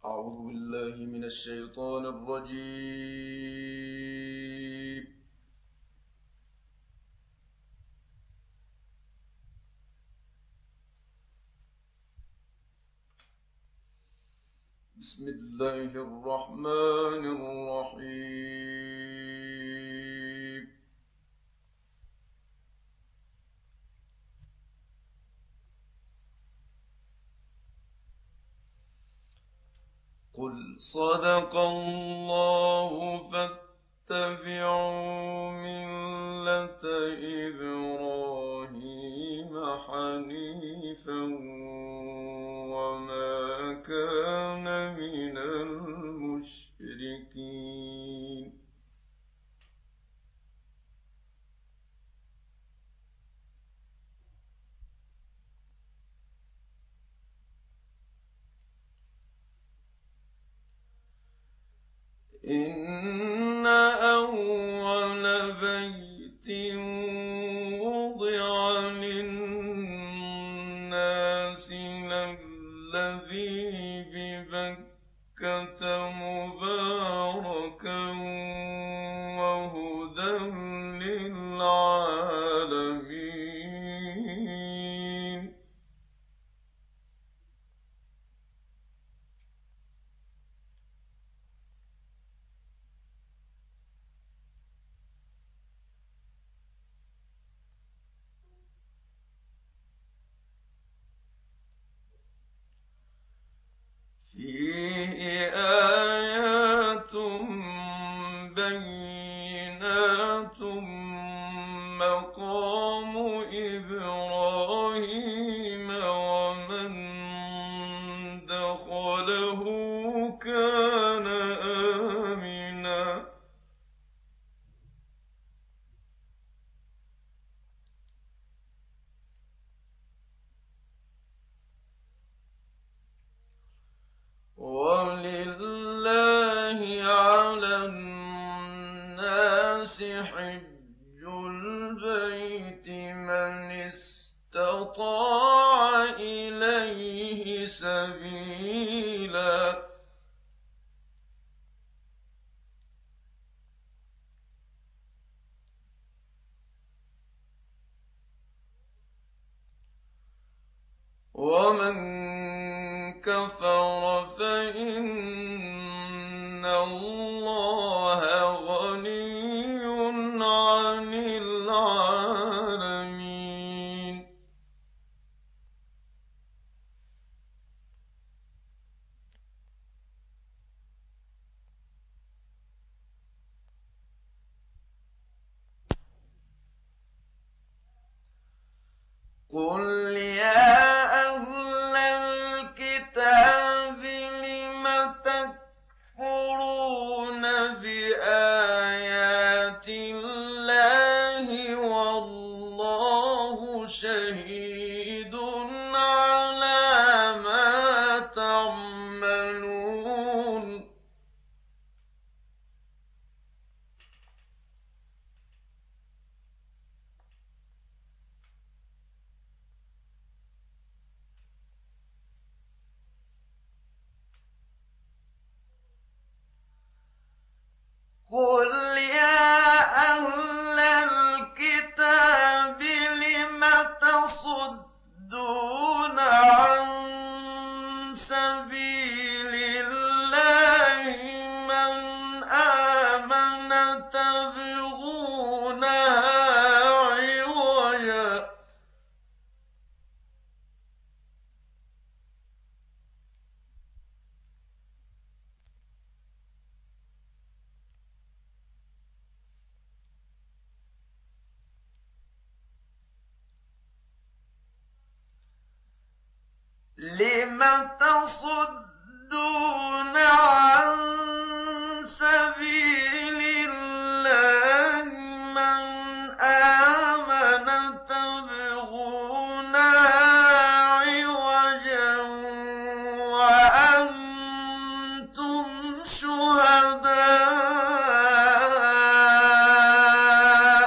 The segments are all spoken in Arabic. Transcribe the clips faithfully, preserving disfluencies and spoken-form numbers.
أعوذ بالله من الشيطان الرجيم. بسم الله الرحمن الرحيم. قل صدق الله فاتبعوا ملة إبراهيم حنيفا وما كان من المشركين. إن أول بيت وضع للناس للذي ببكة مباركا وهدى للعالمين. فيه آيات بينات مقام إبراهيم ومن دخله كان آمنا. ولله على الناس حج البيت من استطاع إليه سبيلا. ومن كفر فإن الله غني عن العالمين. قل يا أهل الكتاب لم تكفرون بآيات الله والله شهيد على ما تعملون. قل يا أهل الكتاب لم تصدون عن سبيل الله من آمن تبغونها عوجا لم تصدون عن سبيل الله من آمن تبغونها عوجا وأنتم شهداء.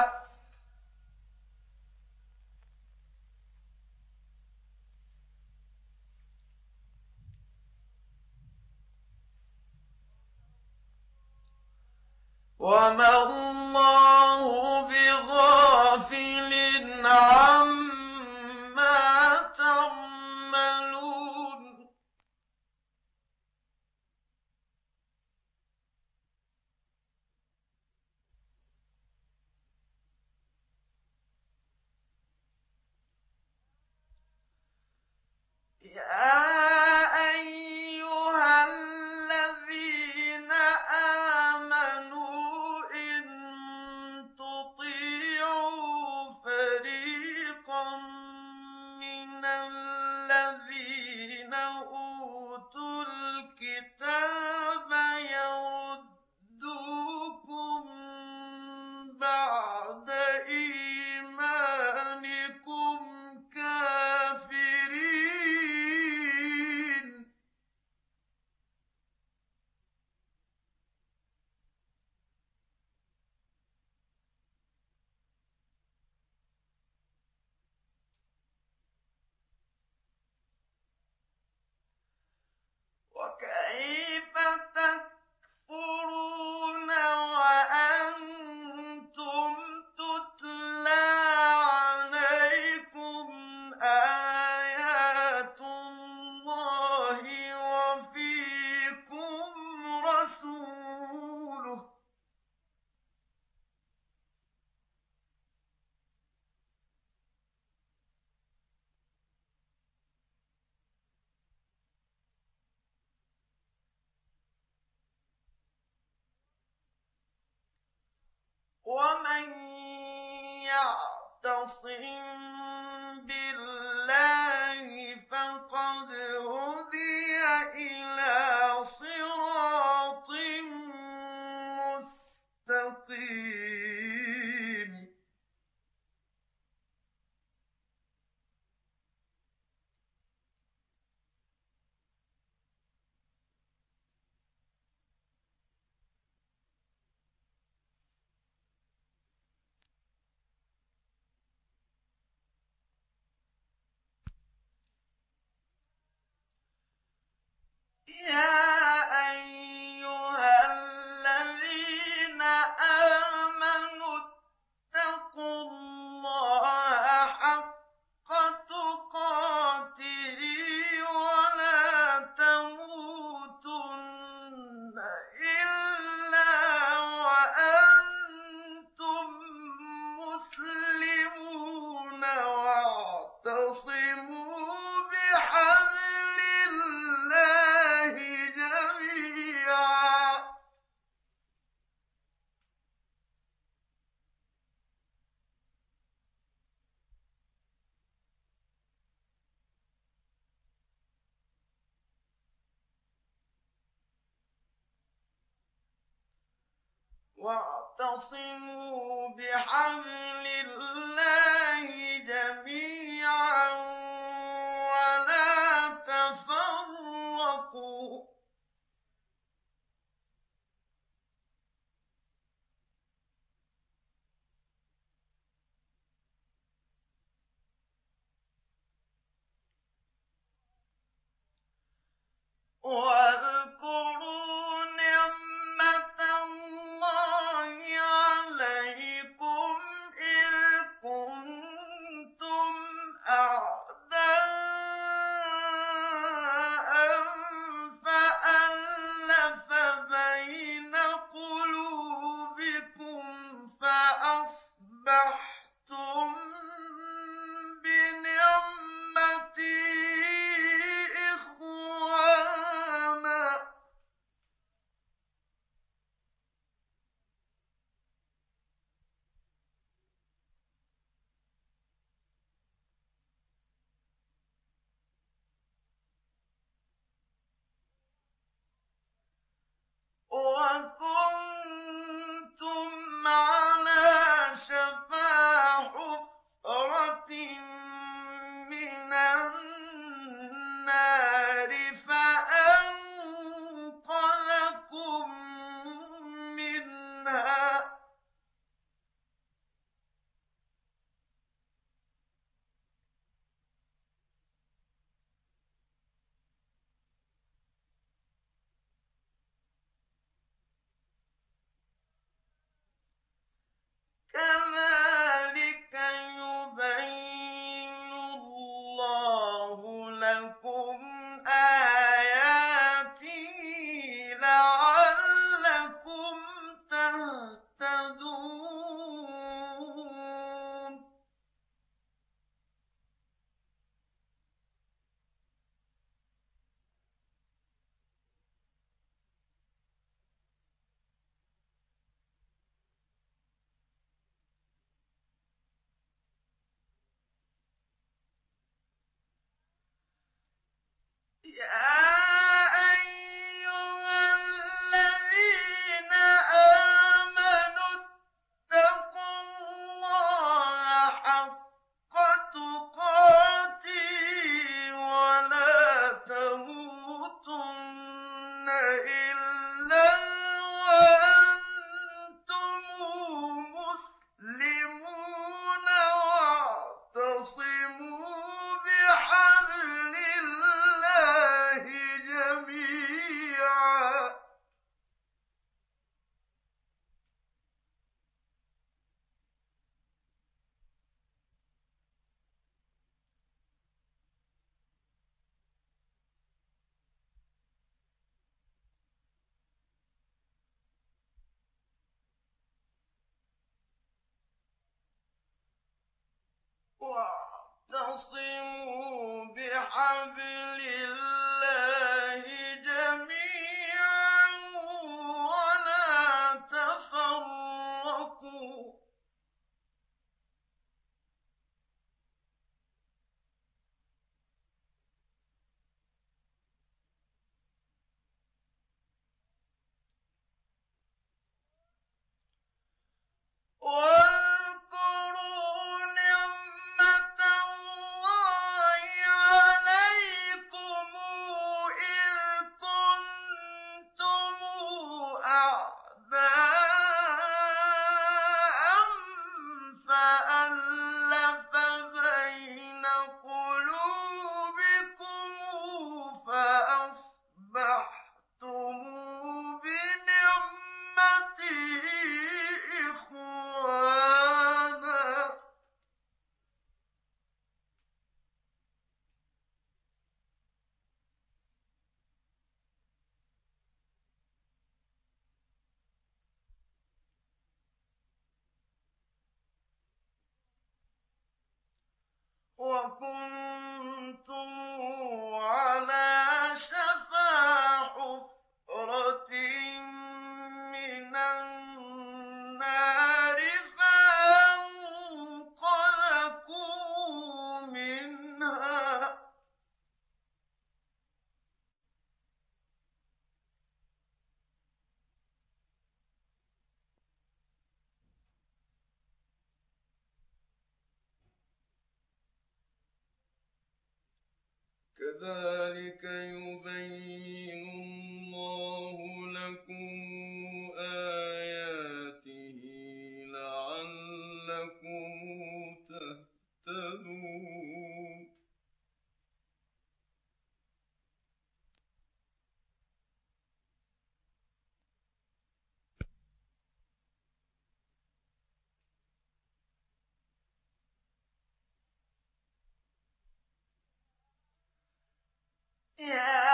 وما الله بغافل عما تعملون يا أيها الذين آمنوا إن تطيعوا فريقا من الذين أوتوا الكتاب يردوكم بعد إيمانكم كافرين وكيف تكفرون وأنتم تتلى عليكم آيات الله وفيكم رسوله ومن يعتصم بالله فقد هدي إلى صراط مستقيم يا أيها الذين آمنوا اتقوا الله حق تقاته ولا تموتن إلا وأنتم مسلمون واعتصموا بحبل الله جميعا واعتصموا بحبل الله جميعا ولا تفرقوا واذكروا نعمة الله عليكم إذ كنتم أعداء فألف بين قلوبكم فأصبحتم بنعمته إخوانا وكنتم على شفا حفرة من النار فأنقذكم منها كذلك يبين الله لكم آياته لعلكم تهتدون. يا أيها الذين آمنوا اتقوا الله حق تقاته ولا تموتن إلا وأنتم مسلمون واعتصموا بحبل الله جميعا واعتصموا بحبل الله جميعا ولا تفرقوا. واذكروا نعمة الله عليكم إذ كنتم أعداء فألف بين قلوبكم فأصبحتم بنعمته إخوانا. وكنتم على شفا حفرة من النار فأنقذكم منها. كذلك يبين الله لكم آياته لعلكم تهتدون. يا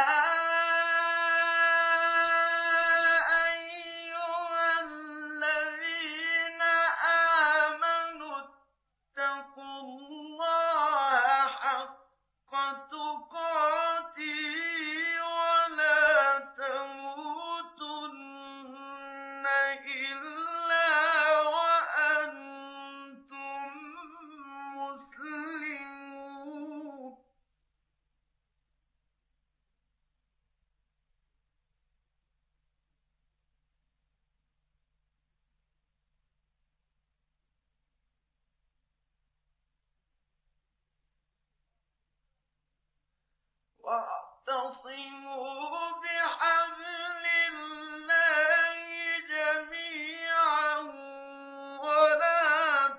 أيها الذين آمنوا اتقوا الله حق تقاته ولا تموتن إلا وأنتم مسلمون. واعتصموا بحبل الله جميعا ولا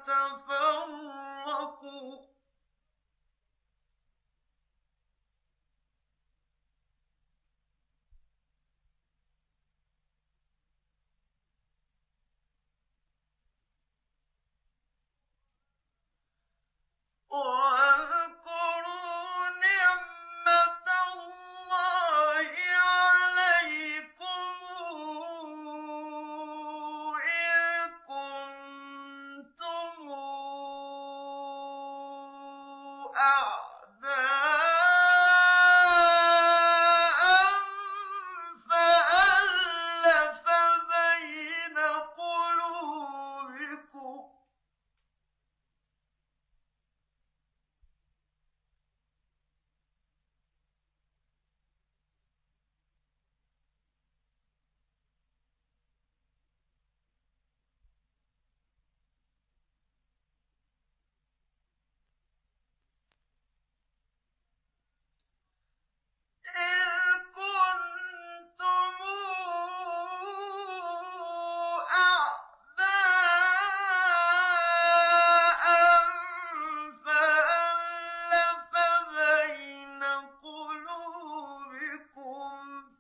تفرقوا. واذكروا نعمة الله عليكم إذ كنتم أعداء فألف بين قلوبكم إذ كنتم أعداء فألف بين قلوبكم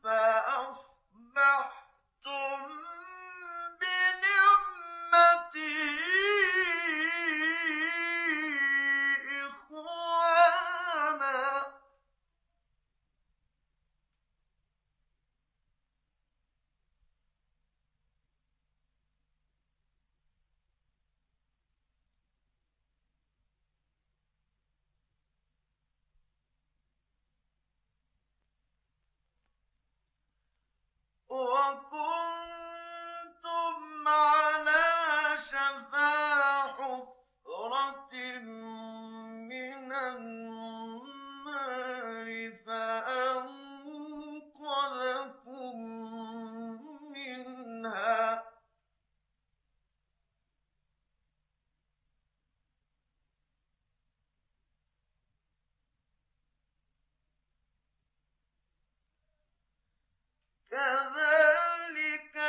فأصبحتم بنعمته إخوانا وكنتم على شفا حفرة من النار فأنقذكم منها كذلك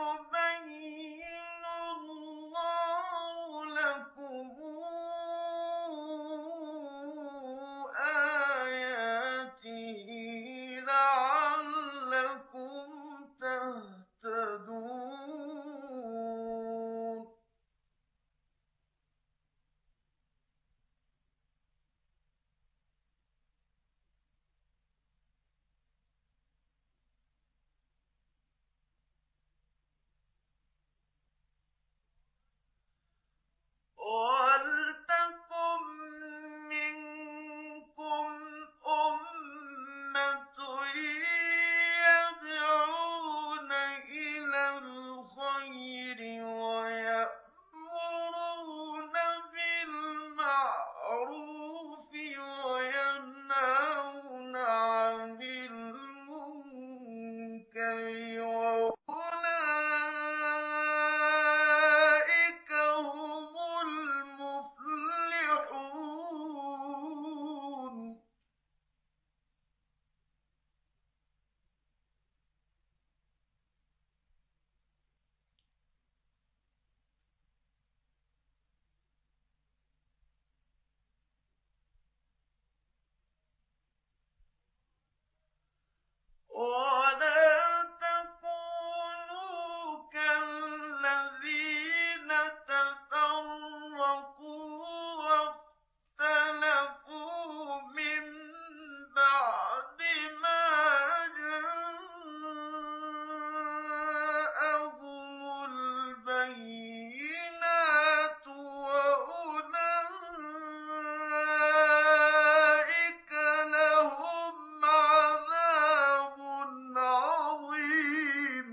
يبين الله لكم آياته لعلكم تهتدون وَلْتَكُن مِّنكُمْ أُمَّةٌ يَدْعُونَ إِلَى الْخَيْرِ وَيَأْمُرُونَ بِالْمَعْرُوفِ وَيَنْهَوْنَ عَنِ الْمُنكَرِ وَأُولَٰئِكَ هُمُ الْمُفْلِحُونَ وَلَا تَكُونُوا كَالَّذِينَ تَفَرَّقُوا وَاخْتَلَفُوا مِن بَعْدِ مَا جَاءَهُمُ الْبَيِّنَاتُ وَأُولَٰئِكَ لَهُمْ عَذَابٌ عَظِيمٌ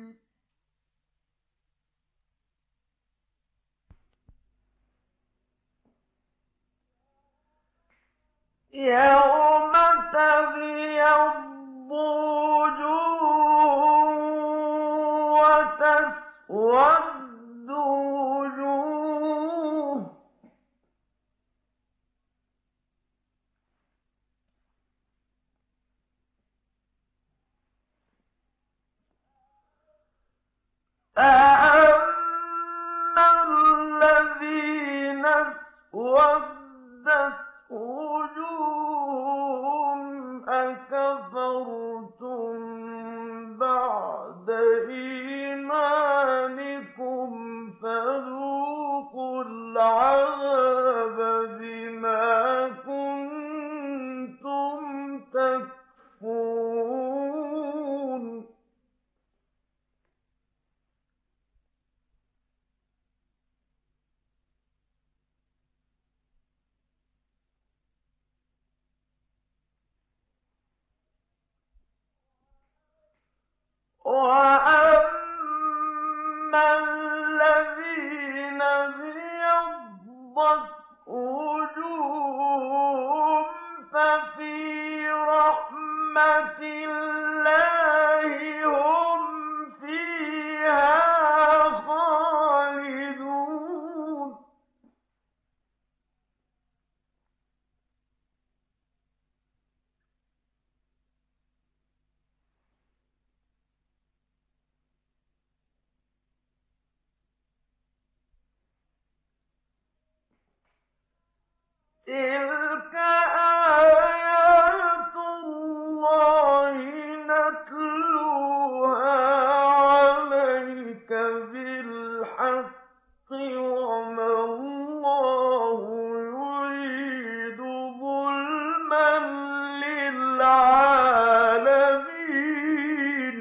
يَوْمَ تَبْيَضُّ وُجُوهٌ وَتَسْوَدُّ وُجُوهٌ ۚ فَأَمَّا الَّذِينَ اسْوَدَّتْ وُجُوهُهُمْ أَكَفَرْتُم بَعْدَ إِيمَانِكُمْ فَذُوقُوا الْعَذَابَ بِمَا وَأَمَّا الَّذِينَ ابْيَضَّتْ وُجُوهُهُمْ فَفِي رَحْمَةِ اللَّهِ هُمْ فِيهَا خَالِدُونَ تِلْكَ آيَاتُ اللَّهِ نَتْلُوهَا عَلَيْكَ بِالْحَقِّ وَمَا اللَّهُ يُرِيدُ ظُلْمًا لِّلْعَالَمِينَ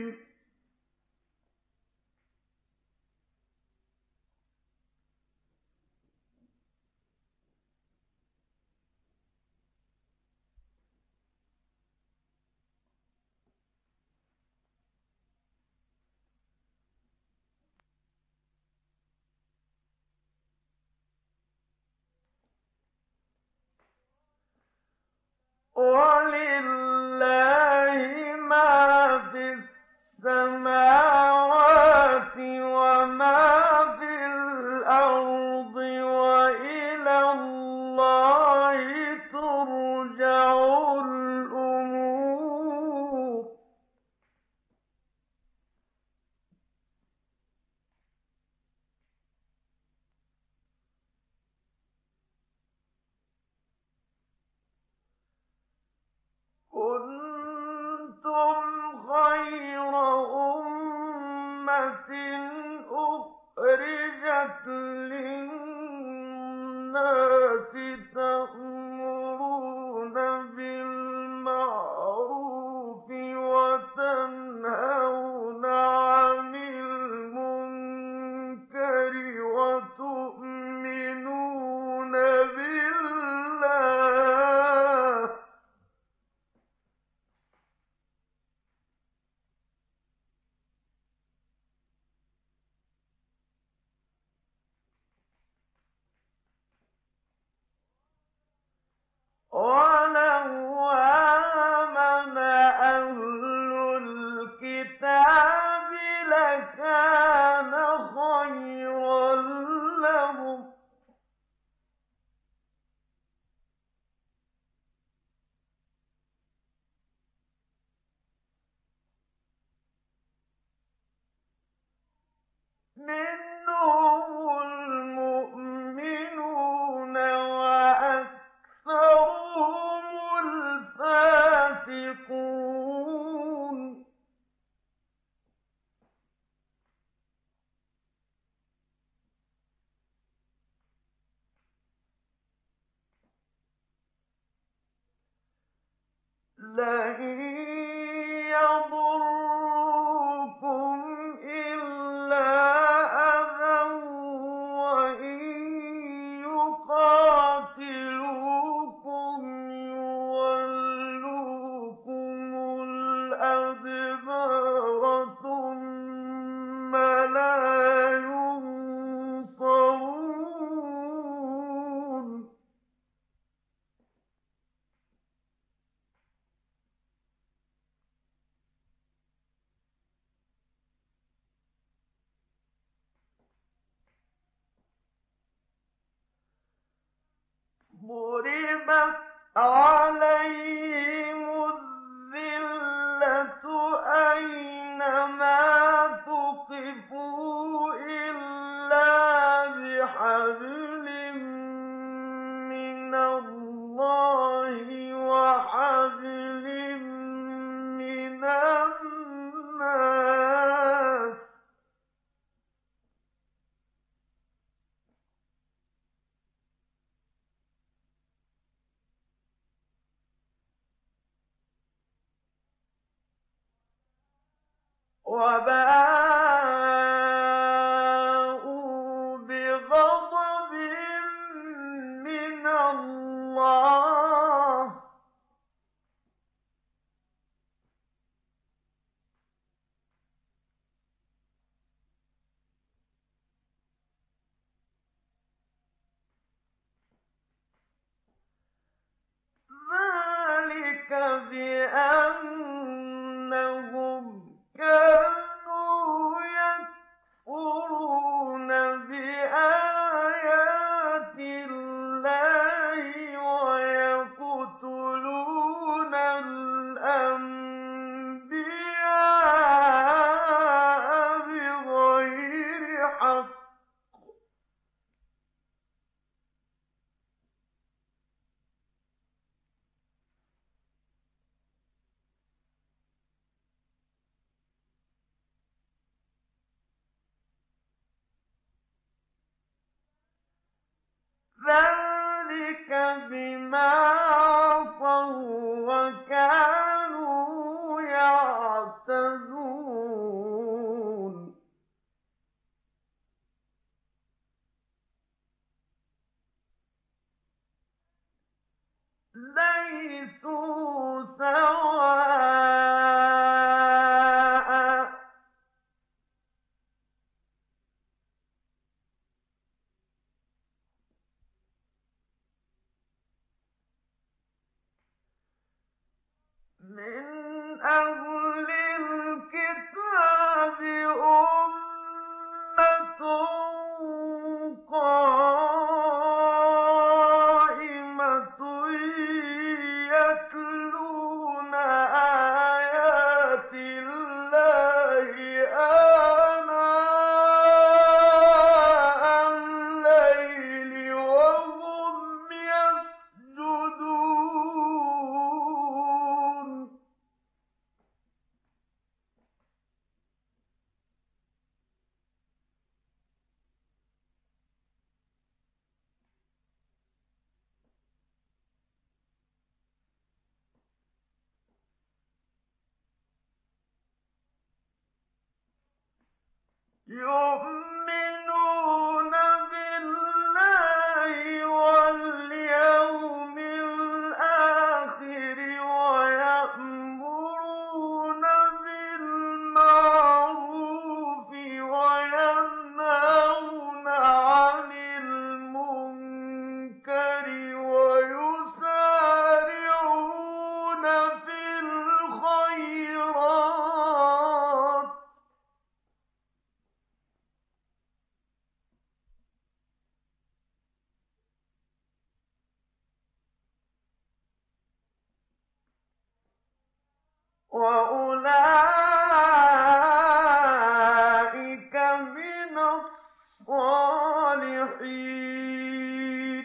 وَلِلَّهِ مَا فِي السَّمَاوَاتِ وَمَا فِي الْأَرْضِ وَإِلَى اللَّهِ تُرْجَعُ الْأُمُورُ كُنتُمْ خَيْرَ أُمَّةٍ أُخْرِجَتْ لِلنَّاسِ تَأْمُرُونَ بِالْمَعْرُوفِ وَتَنْهَوْنَ عَنِ الْمُنكَرِ وَتُؤْمِنُونَ بِاللَّهِ ۗ وَلَوْ آمَنَ أَهْلُ الْكِتَابِ لَكَانَ خَيْرًا لَّهُمْ ۚ مِنْهُمُ الْمُؤْمِنُونَ وَأَكْثَرُهُمُ الْفَاسِقُونَ لَن يَضُرُّوكُمْ إِلَّا أَذًى وَإِن يُقَاتِلُوكُمْ يُوَلُّوكُمُ الْأَدْبَارَ ثُمَّ لَا يُنصَرُونَ ضُرِبَتْ عَلَيْهِمُ الذِّلَّةُ أَيْنَمَا ثُقِفُوا إِلَّا بِحَبْلٍ مِّنَ اللَّهِ وَحَبْلٍ مِّنَ النَّاسِ ۗ وَبَاءُوا بِغَضَبٍ مِّنَ اللَّهِ ۗ يُؤْمِنُونَ بِاللَّهِ وَالْيَوْمِ الْآخِرِ وَيَأْمُرُونَ بِالْمَعْرُوفِ وَيَنْهَوْنَ عَنِ الْمُنكَرِ وَيُسَارِعُونَ فِي الْخَيْرَاتِ وَأُولَٰئِكَ مِنَ الصَّالِحِينَ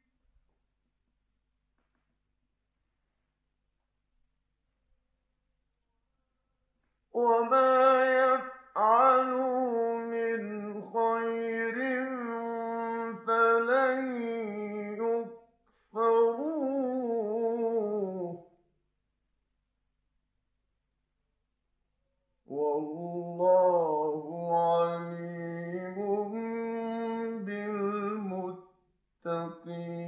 وَمَا يَفْعَلُوا مِنْ خَيْرٍ فَلَن يُكْفَرُوهُ وَاللَّهُ عَلِيمٌ بِالْمُتَّقِينَ